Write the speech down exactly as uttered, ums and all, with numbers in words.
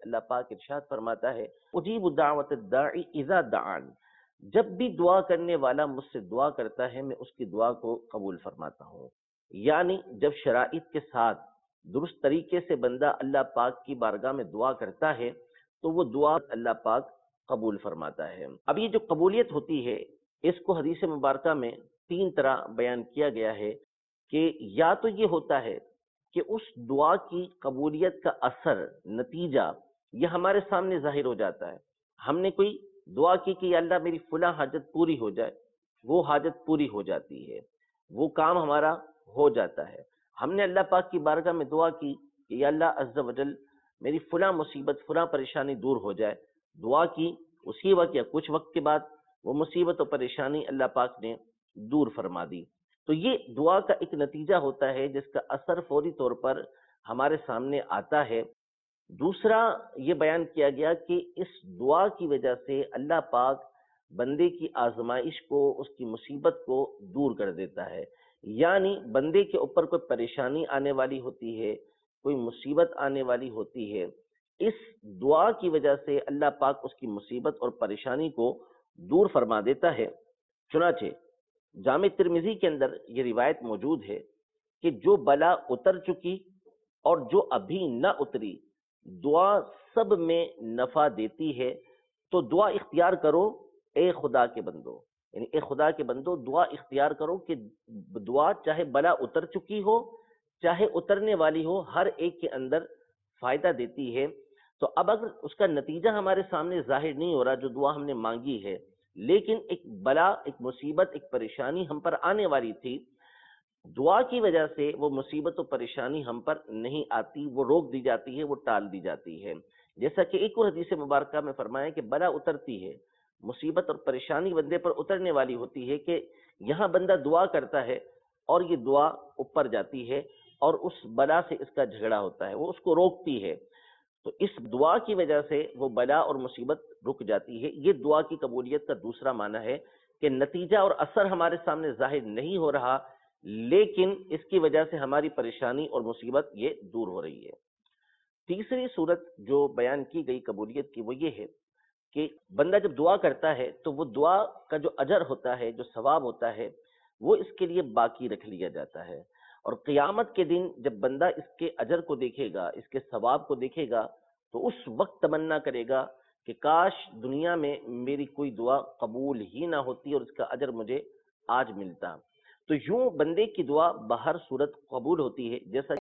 اللہ پاک ارشاد فرماتا ہے اجیب دعوت الداعی اذا دعان، جب بھی دعا کرنے والا مجھ سے دعا کرتا ہے میں اس کی دعا کو قبول فرماتا ہوں۔ یعنی جب شرائط کے ساتھ درست طریقے سے بندہ اللہ پاک کی بارگاہ میں دعا کرتا ہے تو وہ دعا اللہ پاک قبول فرماتا ہے۔ اب یہ جو قبولیت ہوتی ہے اس کو حدیث مبارکہ میں تین طرح بیان کیا گیا ہے کہ یا تو یہ ہوتا ہے کہ اس دعا کی قبولیت کا اثر، نتیجہ یہ ہمارے سامنے ظاہر ہو جاتا ہے۔ ہم نے کوئی دعا کی کہ یا اللہ میری فلاں حاجت پوری ہو جائے، وہ حاجت پوری ہو جاتی ہے، وہ کام ہمارا ہو جاتا ہے۔ ہم نے اللہ پاک کی بارگاہ میں دعا کی کہ یا اللہ عز و جل میری فلاں مصیبت، فلاں پریشانی دور ہو جائے، دعا کی اسی وقت یا کچھ وقت کے بعد وہ مصیبت و پریشانی اللہ پاک نے دور فرما دی۔ تو یہ دعا کا ایک نتیجہ ہوتا ہے جس کا اثر فوری طور پر ہمارے سامنے آتا ہے۔ دوسرا یہ بیان کیا گیا کہ اس دعا کی وجہ سے اللہ پاک بندے کی آزمائش کو، اس کی مصیبت کو دور کر دیتا ہے۔ یعنی بندے کے اوپر کوئی پریشانی آنے والی ہوتی ہے، کوئی مصیبت آنے والی ہوتی ہے، اس دعا کی وجہ سے اللہ پاک اس کی مصیبت اور پریشانی کو دور فرما دیتا ہے۔ چنانچہ جامع ترمذی کے اندر یہ روایت موجود ہے کہ جو بلا اتر چکی اور جو ابھی نہ اتری، دعا سب میں نفع دیتی ہے، تو دعا اختیار کرو اے خدا کے بندو، یعنی اے خدا کے بندو دعا اختیار کرو کہ دعا چاہے بلا اتر چکی ہو چاہے اترنے والی ہو، ہر ایک کے اندر فائدہ دیتی ہے۔ تو اب اگر اس کا نتیجہ ہمارے سامنے ظاہر نہیں ہو رہا جو دعا ہم نے مانگی ہے، لیکن ایک بلا، ایک مصیبت، ایک پریشانی ہم پر آنے والی تھی، دعا کی وجہ سے وہ مصیبت و پریشانی ہم پر نہیں آتی، وہ روک دی جاتی ہے، وہ ٹال دی جاتی ہے۔ جیسا کہ ایک اور حدیث مبارکہ میں فرمایا کہ بلا اترتی ہے، مصیبت اور پریشانی بندے پر اترنے والی ہوتی ہے کہ یہاں بندہ دعا کرتا ہے اور یہ دعا اوپر جاتی ہے اور اس بلا سے اس کا جھگڑا ہوتا ہے، وہ اس کو روکتی ہے۔ تو اس دعا کی وجہ سے وہ بلا اور مصیبت رک جاتی ہے۔ یہ دعا کی قبولیت کا دوسرا معنی ہے کہ نتیجہ اور اثر ہمارے سامنے ظاہر نہیں ہو رہا، لیکن اس کی وجہ سے ہماری پریشانی اور مصیبت یہ دور ہو رہی ہے۔ تیسری صورت جو بیان کی گئی قبولیت کی وہ یہ ہے کہ بندہ جب دعا کرتا ہے تو وہ دعا کا جو اجر ہوتا ہے، جو ثواب ہوتا ہے، وہ اس کے لیے باقی رکھ لیا جاتا ہے، اور قیامت کے دن جب بندہ اس کے اجر کو دیکھے گا، اس کے ثواب کو دیکھے گا، تو اس وقت تمنا کرے گا کہ کاش دنیا میں میری کوئی دعا قبول ہی نہ ہوتی اور اس کا اجر مجھے آج ملتا۔ تو یوں بندے کی دعا بہر صورت قبول ہوتی ہے، جیسا